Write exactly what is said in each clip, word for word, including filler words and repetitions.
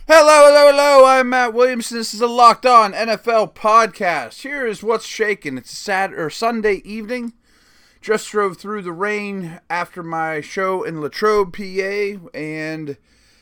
Hello, hello, hello. I'm Matt Williamson. This is a Locked On N F L podcast. Here is what's shaking. It's a Saturday or Sunday evening. Just drove through the rain after my show in Latrobe, P A, and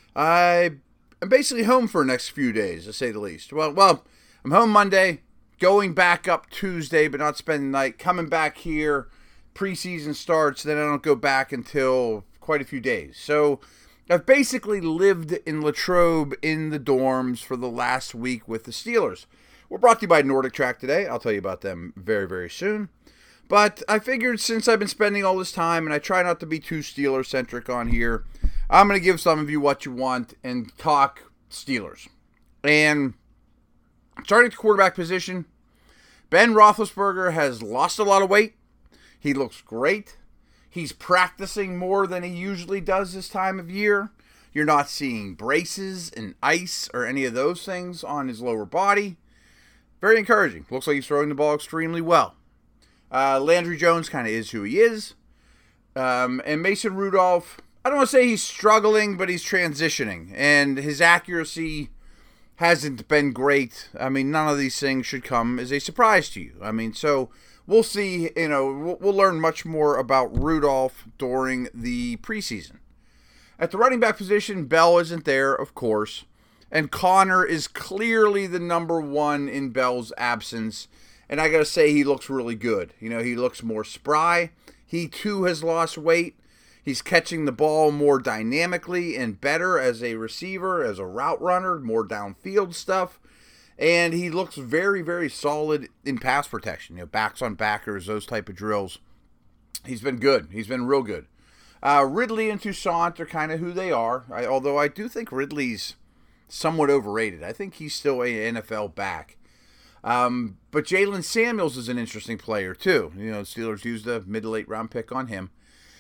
I am basically home for the next few days, to say the least. Well, well, I'm home Monday, going back up Tuesday, but not spending the night. Coming back here, preseason starts, then I don't go back until quite a few days. So I've basically lived in Latrobe in the dorms for the last week with the Steelers. We're brought to you by Nordic Track today. I'll tell you about them very, very soon. But I figured since I've been spending all this time, and I try not to be too Steelers-centric on here, I'm going to give some of you what you want and talk Steelers. And starting at the quarterback position, Ben Roethlisberger has lost a lot of weight. He looks great. He's practicing more than he usually does this time of year. You're not seeing braces and ice or any of those things on his lower body. Very encouraging. Looks like he's throwing the ball extremely well. Uh, Landry Jones kind of is who he is. Um, and Mason Rudolph, I don't want to say he's struggling, but he's transitioning. And his accuracy hasn't been great. I mean, none of these things should come as a surprise to you. I mean, so we'll see, you know, we'll, we'll learn much more about Rudolph during the preseason. At the running back position, Bell isn't there, of course. And Connor is clearly the number one in Bell's absence. And I got to say, he looks really good. You know, he looks more spry. He, too, has lost weight. He's catching the ball more dynamically and better as a receiver, as a route runner, more downfield stuff. And he looks very, very solid in pass protection. You know, backs on backers, those type of drills. He's been good. He's been real good. Uh, Ridley and Toussaint are kind of who they are. I, although I do think Ridley's somewhat overrated. I think he's still an N F L back. Um, but Jalen Samuels is an interesting player, too. You know, Steelers used a mid to late round pick on him.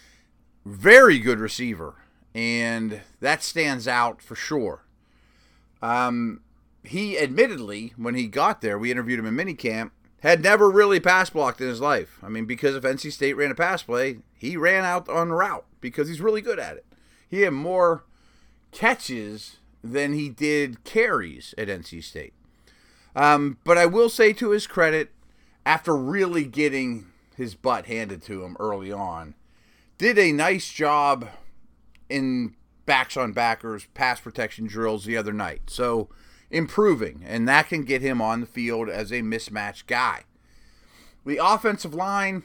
Very good receiver. And that stands out for sure. Um... He admittedly, when he got there, we interviewed him in minicamp, had never really pass blocked in his life. I mean, because if N C State ran a pass play, he ran out on route because he's really good at it. He had more catches than he did carries at N C State. Um, but I will say to his credit, after really getting his butt handed to him early on, did a nice job in backs on backers, pass protection drills the other night. So improving, and that can get him on the field as a mismatched guy. The offensive line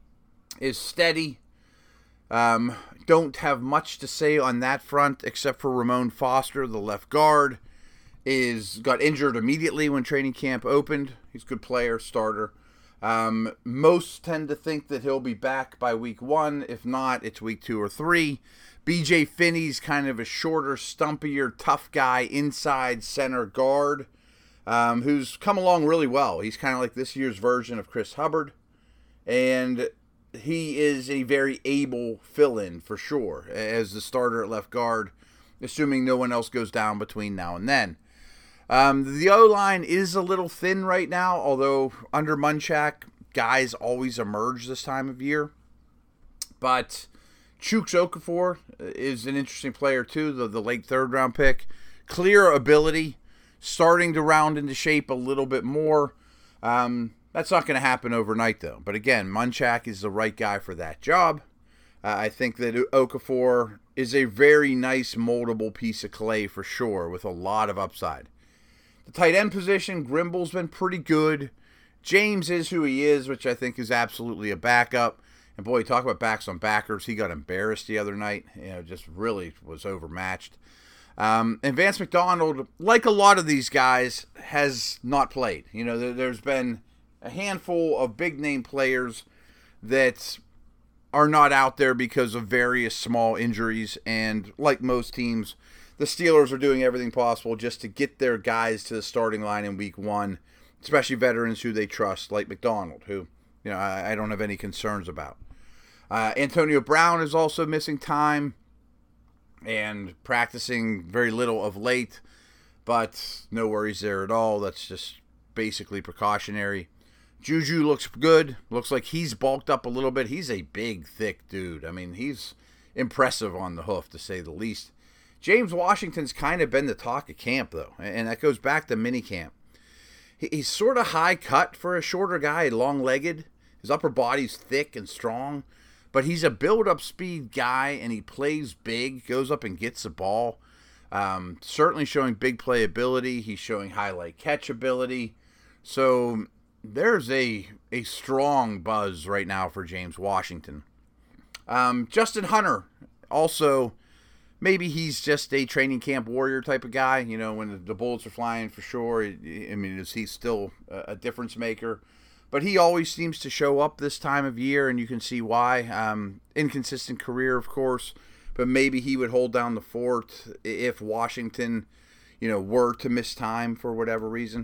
is steady. Um, don't have much to say on that front except for Ramon Foster, the left guard, is got injured immediately when training camp opened. He's a good player, starter. Um, most tend to think that he'll be back by week one. If not, it's week two or three. B J Finney's kind of a shorter, stumpier, tough guy inside center guard um, who's come along really well. He's kind of like this year's version of Chris Hubbard, and he is a very able fill-in for sure as the starter at left guard, assuming no one else goes down between now and then. Um, the O-line is a little thin right now, although under Munchak, guys always emerge this time of year. But Chuks Okafor is an interesting player too, the, the late third round pick. Clear ability, starting to round into shape a little bit more. Um, that's not going to happen overnight though. But again, Munchak is the right guy for that job. Uh, I think that Okafor is a very nice moldable piece of clay for sure with a lot of upside. The tight end position, Grimble's been pretty good. James is who he is, which I think is absolutely a backup. And boy, talk about backs on backers. He got embarrassed the other night. You know, just really was overmatched. Um, and Vance McDonald, like a lot of these guys, has not played. You know, there, there's been a handful of big-name players that are not out there because of various small injuries. And like most teams, the Steelers are doing everything possible just to get their guys to the starting line in week one, especially veterans who they trust, like McDonald, who, you know, I, I don't have any concerns about. Uh, Antonio Brown is also missing time and practicing very little of late, but no worries there at all. That's just basically precautionary. Juju looks good. Looks like he's bulked up a little bit. He's a big, thick dude. I mean, he's impressive on the hoof, to say the least. James Washington's kind of been the talk of camp, though, and that goes back to mini camp. He's sort of high cut for a shorter guy, long-legged. His upper body's thick and strong, but he's a build-up speed guy, and he plays big, goes up and gets the ball. Um, certainly showing big playability. He's showing highlight catch ability. So there's a a strong buzz right now for James Washington. Um, Justin Hunter, also, maybe he's just a training camp warrior type of guy. You know, when the, the bullets are flying for sure. I mean, is he still a, a difference maker? But he always seems to show up this time of year, and you can see why. Um, inconsistent career, of course, but maybe he would hold down the fort if Washington, you know, were to miss time for whatever reason.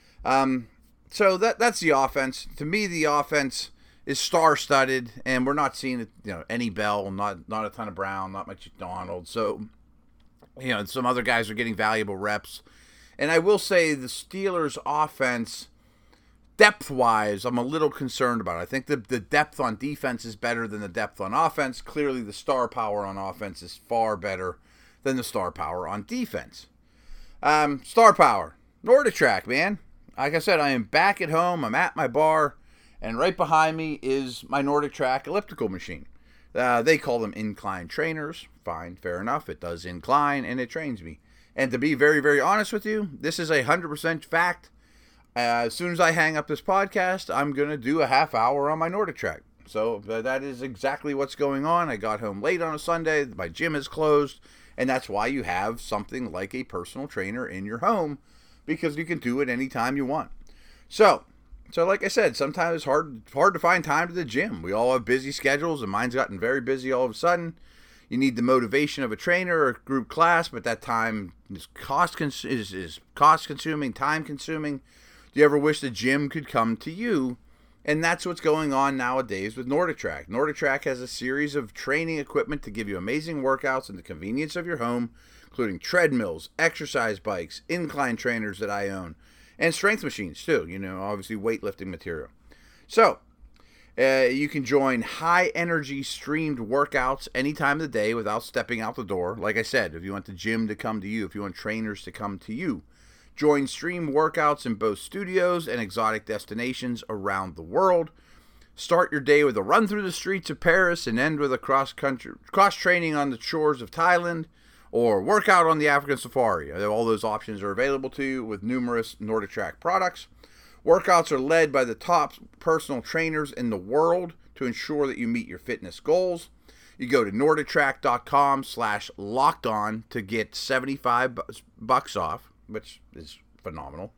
Um, so that that's the offense. To me, the offense is star-studded, and we're not seeing, you know, any Bell, not not a ton of Brown, not much McDonald. So, you know, some other guys are getting valuable reps. And I will say the Steelers' offense, depth-wise, I'm a little concerned about it. I think the, the depth on defense is better than the depth on offense. Clearly, the star power on offense is far better than the star power on defense. Um, star power. NordicTrack, man. Like I said, I am back at home. I'm at my bar, and right behind me is my NordicTrack elliptical machine. Uh, they call them incline trainers. Fine, fair enough. It does incline, and it trains me. And to be very, very honest with you, this is a one hundred percent fact. Uh, as soon as I hang up this podcast, I'm going to do a half hour on my NordicTrack. So uh, that is exactly what's going on. I got home late on a Sunday. My gym is closed. And that's why you have something like a personal trainer in your home, because you can do it anytime you want. So, so like I said, sometimes it's hard, hard to find time to the gym. We all have busy schedules, and mine's gotten very busy all of a sudden. You need the motivation of a trainer or a group class, but that time is cost cons- is, is cost consuming, time consuming. Do you ever wish the gym could come to you? And that's what's going on nowadays with NordicTrack. NordicTrack has a series of training equipment to give you amazing workouts in the convenience of your home, including treadmills, exercise bikes, incline trainers that I own, and strength machines too, you know, obviously weightlifting material. So, uh, you can join high-energy streamed workouts any time of the day without stepping out the door. Like I said, if you want the gym to come to you, if you want trainers to come to you, join stream workouts in both studios and exotic destinations around the world. Start your day with a run through the streets of Paris and end with a cross-country cross-training on the shores of Thailand, or workout on the African safari. All those options are available to you with numerous NordicTrack products. Workouts are led by the top personal trainers in the world to ensure that you meet your fitness goals. You go to NordicTrack.com slash locked on to get seventy-five bucks off, which is phenomenal.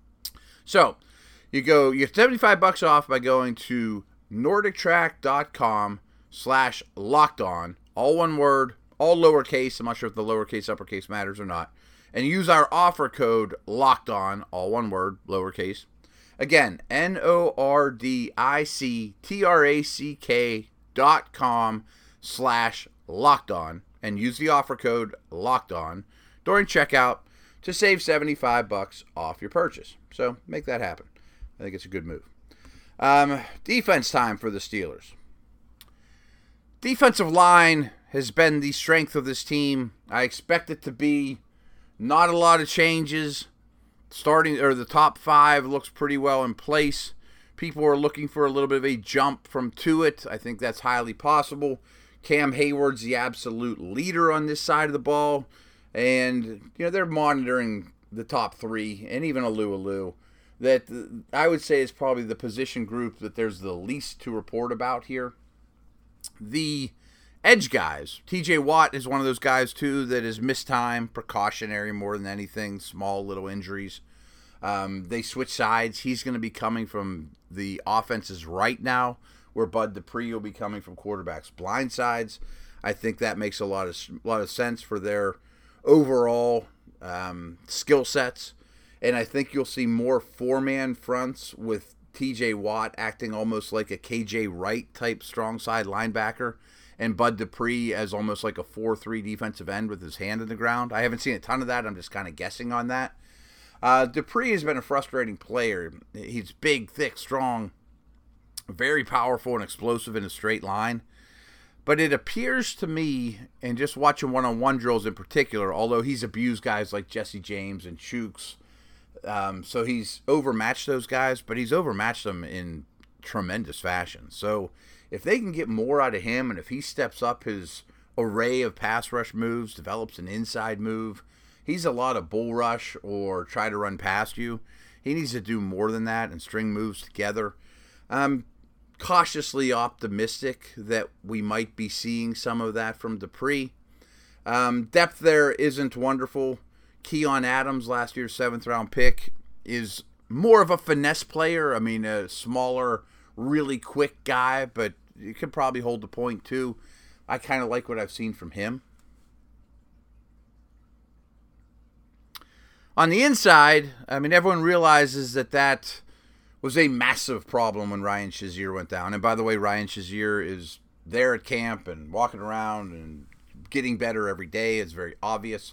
So, you go, you get seventy-five bucks off by going to NordicTrack.com slash locked on, all one word, all lowercase. I'm not sure if the lowercase, uppercase matters or not. And use our offer code locked on, all one word, lowercase. Again, N O R D I C T R A C K dot com slash locked on, and use the offer code locked on during checkout to save seventy-five bucks off your purchase. So make that happen. I think it's a good move. Um, defense time for the Steelers. Defensive line has been the strength of this team. I expect it to be. Not a lot of changes. Starting, or the top five looks pretty well in place. People are looking for a little bit of a jump from Tuitt. I think that's highly possible. Cam Hayward's the absolute leader on this side of the ball. And, you know, they're monitoring the top three, and even Alu-Alu. That I would say is probably the position group that there's the least to report about here. The edge guys. T J Watt is one of those guys, too, that is missed time, precautionary more than anything, small little injuries. Um, they switch sides. He's going to be coming from the offense's right now, where Bud Dupree will be coming from quarterback's blind sides. I think that makes a lot of a lot of sense for their overall um, skill sets. And I think you'll see more four-man fronts with T J Watt acting almost like a K J Wright type strong side linebacker, and Bud Dupree as almost like a four three defensive end with his hand in the ground. I haven't seen a ton of that. I'm just kind of guessing on that. Uh, Dupree has been a frustrating player. He's big, thick, strong, very powerful and explosive in a straight line. But it appears to me, and just watching one-on-one drills in particular, although he's abused guys like Jesse James and Chooks, um, so he's overmatched those guys, but he's overmatched them in tremendous fashion. So if they can get more out of him, and if he steps up his array of pass rush moves, develops an inside move, he's a lot of bull rush or try to run past you. He needs to do more than that and string moves together. Um, cautiously optimistic that we might be seeing some of that from Dupree. Um, depth there isn't wonderful. Keon Adams, last year's seventh round pick, is more of a finesse player. I mean, a smaller, really quick guy, but you could probably hold the point too. I kind of like what I've seen from him. On the inside, I mean, everyone realizes that that was a massive problem when Ryan Shazier went down. And by the way, Ryan Shazier is there at camp and walking around and getting better every day. It's very obvious.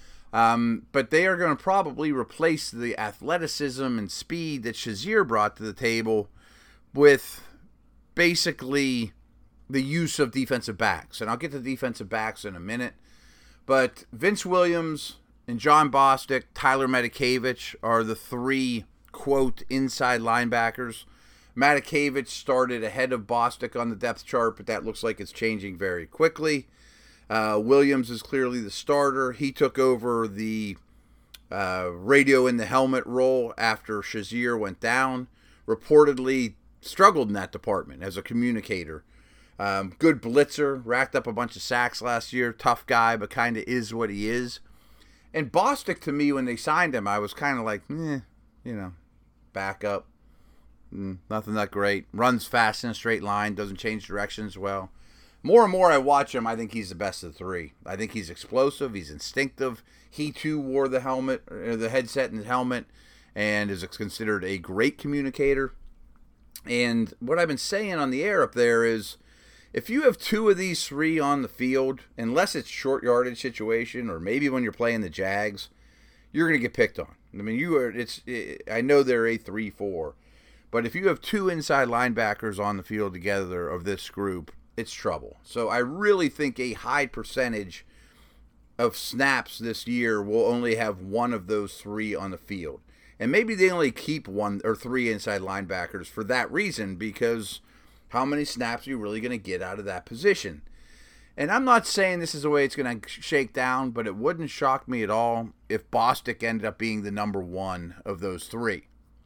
Um, but they are going to probably replace the athleticism and speed that Shazier brought to the table with basically the use of defensive backs. And I'll get to defensive backs in a minute. But Vince Williams and John Bostic, Tyler Matakevich are the three, quote, inside linebackers. Matakevich started ahead of Bostic on the depth chart, but that looks like it's changing very quickly. Uh, Williams is clearly the starter. He took over the uh, radio in the helmet role after Shazier went down. Reportedly struggled in that department as a communicator. Um, good blitzer, racked up a bunch of sacks last year. Tough guy, but kind of is what he is. And Bostic, to me, when they signed him, I was kind of like, eh, you know, back up. Mm, nothing that great. Runs fast in a straight line, doesn't change directions well. More and more I watch him, I think he's the best of the three. I think he's explosive, he's instinctive. He, too, wore the helmet, or the headset and the helmet, and is considered a great communicator. And what I've been saying on the air up there is, if you have two of these three on the field, unless it's short yardage situation or maybe when you're playing the Jags, you're going to get picked on. I mean, you are. It's. It, I know they're a three four, but if you have two inside linebackers on the field together of this group, it's trouble. So I really think a high percentage of snaps this year will only have one of those three on the field, and maybe they only keep one or three inside linebackers for that reason, because how many snaps are you really going to get out of that position? And I'm not saying this is the way it's going to shake down, but it wouldn't shock me at all if Bostic ended up being the number one of those three.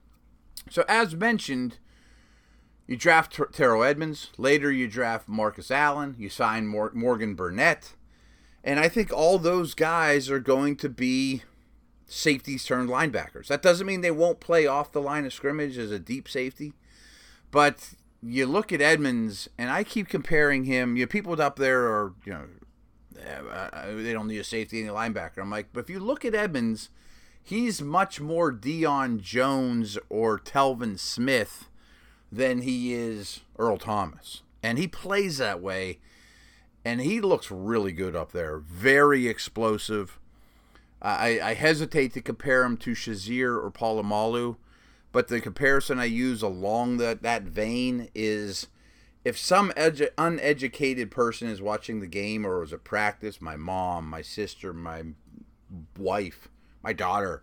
So as mentioned, you draft Ter- Terrell Edmunds. Later you draft Marcus Allen. You sign Mor- Morgan Burnett. And I think all those guys are going to be safeties turned linebackers. That doesn't mean they won't play off the line of scrimmage as a deep safety, but you look at Edmunds, and I keep comparing him. You know, people up there are, you know, they don't need a safety and a linebacker. I'm like, but if you look at Edmunds, he's much more Deion Jones or Telvin Smith than he is Earl Thomas. And he plays that way, and he looks really good up there. Very explosive. I, I hesitate to compare him to Shazier or Polamalu, but the comparison I use along that, that vein is, if some edu- uneducated person is watching the game or was at practice, my mom, my sister, my wife, my daughter,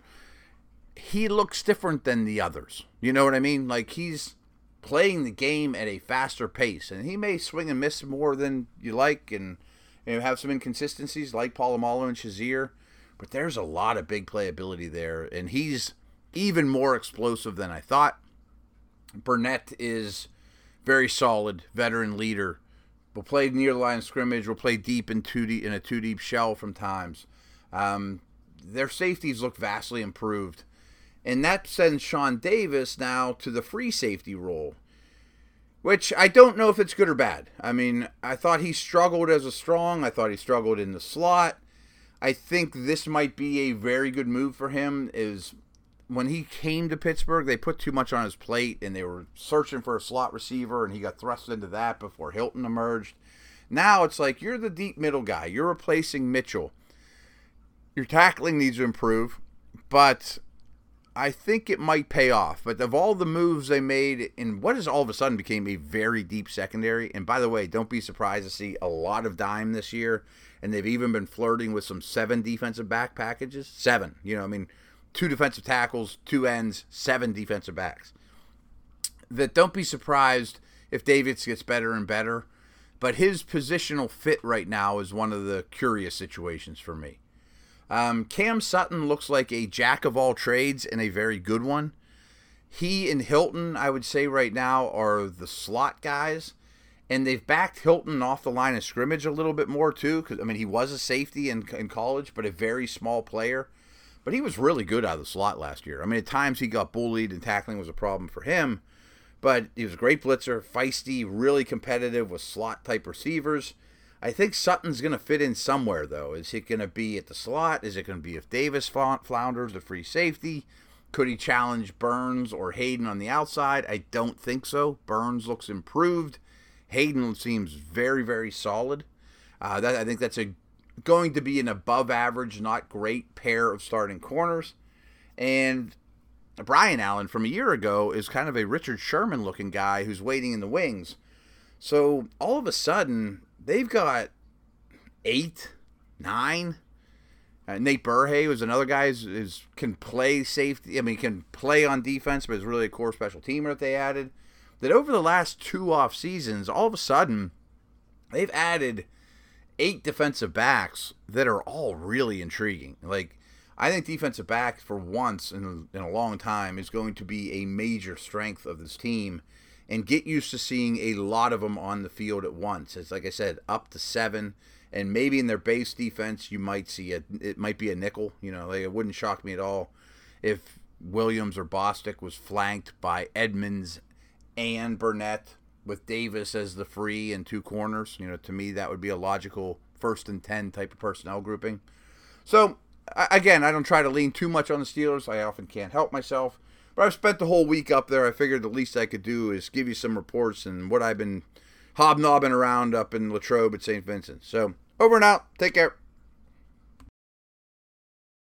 he looks different than the others. You know what I mean? Like, he's playing the game at a faster pace, and he may swing and miss more than you like, and you know, have some inconsistencies like Polamalu and Shazier, but there's a lot of big playability there, and he's even more explosive than I thought. Burnett is very solid, veteran leader. Will play near the line of scrimmage. Will play deep in two deep in a two deep shell from times. Um, their safeties look vastly improved, and that sends Sean Davis now to the free safety role, which I don't know if it's good or bad. I mean, I thought he struggled as a strong. I thought he struggled in the slot. I think this might be a very good move for him. Is when he came to Pittsburgh, they put too much on his plate, and they were searching for a slot receiver, and he got thrust into that before Hilton emerged. Now it's like, you're the deep middle guy. You're replacing Mitchell. Your tackling needs to improve, but I think it might pay off. But of all the moves they made in what has all of a sudden became a very deep secondary, and by the way, don't be surprised to see a lot of dime this year, and they've even been flirting with some seven defensive back packages. Seven. You know, I mean, two defensive tackles, two ends, seven defensive backs. That don't be surprised if Davis gets better and better, but his positional fit right now is one of the curious situations for me. Um, Cam Sutton looks like a jack of all trades and a very good one. He and Hilton, I would say right now, are the slot guys, and they've backed Hilton off the line of scrimmage a little bit more too. Because I mean, he was a safety in, in college, but a very small player. But he was really good out of the slot last year. I mean, at times he got bullied and tackling was a problem for him. But he was a great blitzer, feisty, really competitive with slot-type receivers. I think Sutton's going to fit in somewhere, though. Is it going to be at the slot? Is it going to be if Davis flounders, the free safety? Could he challenge Burns or Hayden on the outside? I don't think so. Burns looks improved. Hayden seems very, very solid. Uh, that, I think that's a going to be an above-average, not great pair of starting corners. And Brian Allen from a year ago is kind of a Richard Sherman-looking guy who's waiting in the wings. So all of a sudden, they've got eight, nine. Uh, Nate Burhay was another guy who is, can play safety. I mean, can play on defense, but is really a core special teamer that they added. That over the last two off seasons, all of a sudden, they've added eight defensive backs that are all really intriguing. Like, I think defensive back for once in a, in a long time is going to be a major strength of this team, and get used to seeing a lot of them on the field at once. It's like I said, up to seven, and maybe in their base defense you might see a, it might be a nickel. You know, like, it wouldn't shock me at all if Williams or Bostic was flanked by Edmonds and Burnett with Davis as the free and two corners. You know, to me that would be a logical first and ten type of personnel grouping. So again, I don't try to lean too much on the Steelers. I often can't help myself. But I've spent the whole week up there. I figured the least I could do is give you some reports and what I've been hobnobbing around up in Latrobe at Saint Vincent. So, over and out. Take care.